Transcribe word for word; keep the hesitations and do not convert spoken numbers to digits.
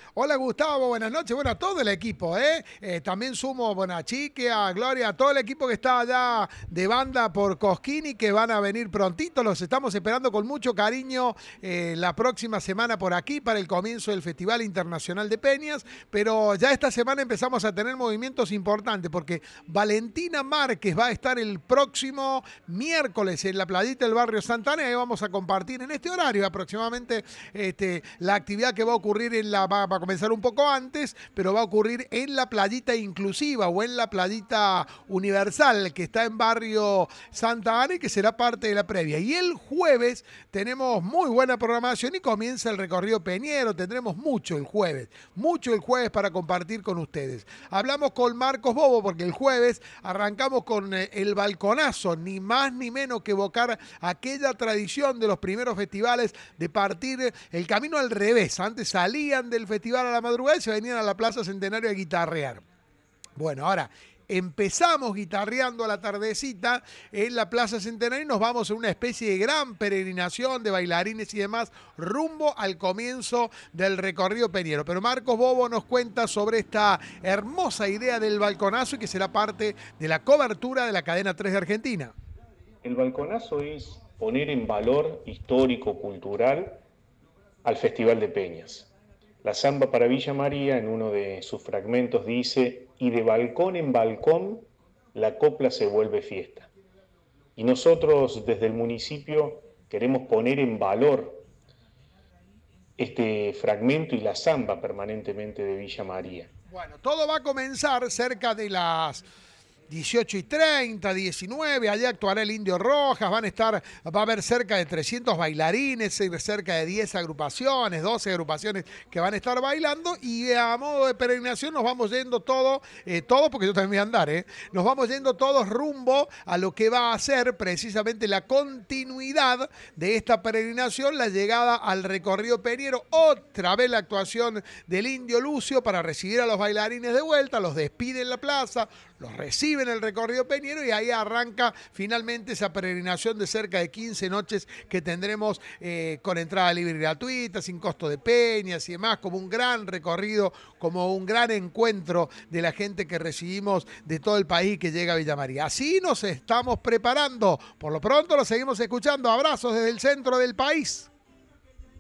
Hola Gustavo, buenas noches. Bueno, a todo el equipo, ¿eh? Eh, también sumo, bueno, a Chique, a Gloria, a todo el equipo que está allá de banda por Cosquini, que van a venir prontito. Los estamos esperando con mucho cariño eh, la próxima semana por aquí para el comienzo del Festival Internacional de Peñas. Pero ya esta semana empezamos a tener movimientos importantes porque Valentina Márquez va a estar el próximo miércoles en la playita del barrio Santana y ahí vamos a compartir en este horario aproximadamente este, la actividad que va a ocurrir en la... Va, va a comenzar un poco antes, pero va a ocurrir en la playita inclusiva o en la playita universal que está en barrio Santa Ana y que será parte de la previa. Y el jueves tenemos muy buena programación y comienza el recorrido peñero. Tendremos mucho el jueves, mucho el jueves para compartir con ustedes. Hablamos con Marcos Bobo porque el jueves arrancamos con el balconazo, ni más ni menos que evocar aquella tradición de los primeros festivales de partir el camino al revés. Antes salían del festival a la madrugada y se venían a la Plaza Centenario a guitarrear. Bueno, ahora empezamos guitarreando a la tardecita en la Plaza Centenario y nos vamos a una especie de gran peregrinación de bailarines y demás rumbo al comienzo del recorrido peñero. Pero Marcos Bobo nos cuenta sobre esta hermosa idea del balconazo y que será parte de la cobertura de la cadena tres de Argentina. El balconazo es poner en valor histórico-cultural al Festival de Peñas. La Zamba para Villa María, en uno de sus fragmentos, dice: y de balcón en balcón la copla se vuelve fiesta. Y nosotros desde el municipio queremos poner en valor este fragmento y la Zamba permanentemente de Villa María. Bueno, todo va a comenzar cerca de las dieciocho y treinta, diecinueve, allá actuará el Indio Rojas, van a estar, va a haber cerca de trescientos bailarines, cerca de diez agrupaciones, doce agrupaciones que van a estar bailando y a modo de peregrinación nos vamos yendo todo, eh, todos, porque yo también voy a andar, eh, nos vamos yendo todos rumbo a lo que va a ser precisamente la continuidad de esta peregrinación, la llegada al recorrido peñero, otra vez la actuación del Indio Lucio para recibir a los bailarines de vuelta, los despide en la plaza, los recibe en el recorrido peñero y ahí arranca finalmente esa peregrinación de cerca de quince noches que tendremos eh, con entrada libre y gratuita, sin costo de peñas y demás, como un gran recorrido, como un gran encuentro de la gente que recibimos de todo el país que llega a Villa María. Así nos estamos preparando. Por lo pronto lo seguimos escuchando. Abrazos desde el centro del país.